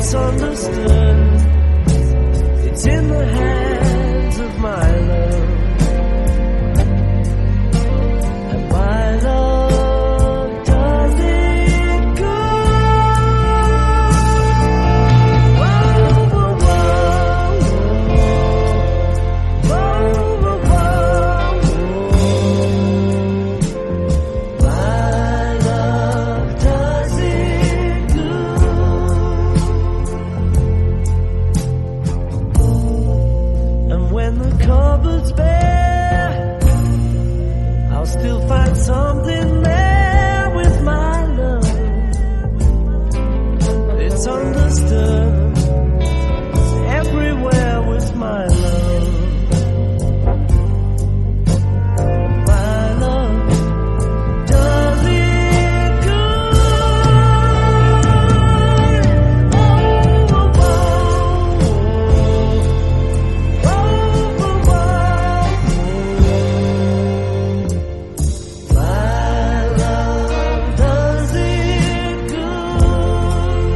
It's understood. It's in the hands of my love. And my love does it good. Whoa, whoa, whoa, whoa, whoa, whoa. My love does it good. And when the cupboard's bare, I'll still find something there with my love. It's understood. It's everywhere with my love. My love does it good. Oh, oh, oh, oh, oh, oh. My love does it good.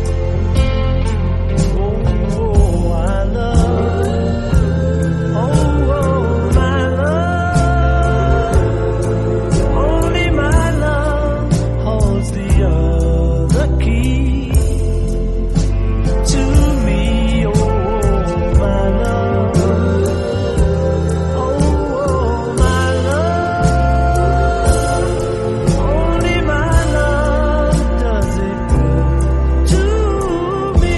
Oh, I love. Oh, my love. Only my love holds the other key to me. Oh, my love. Oh, my love. Only my love does it good to me.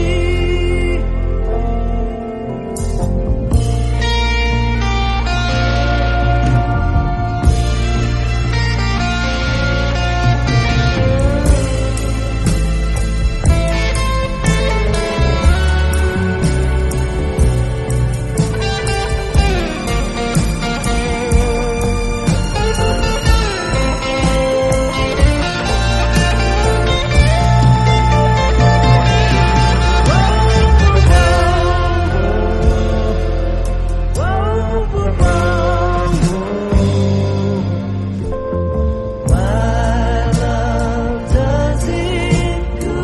My love does it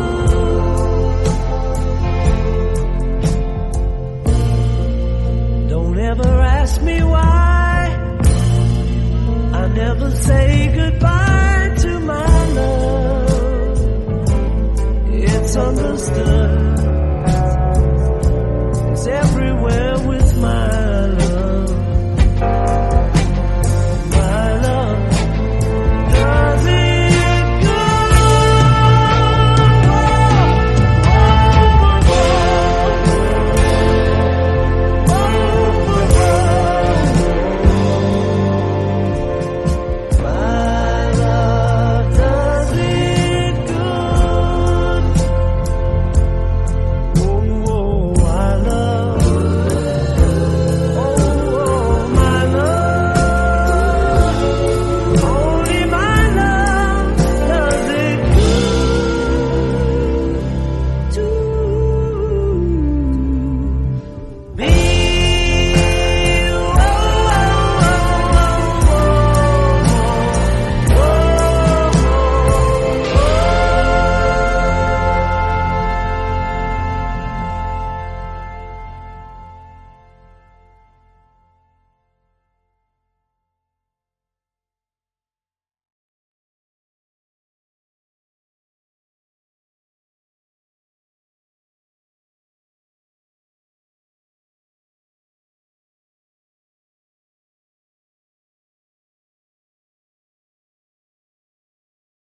good. Don't ever ask me why I never say goodbye to my love. It's understood.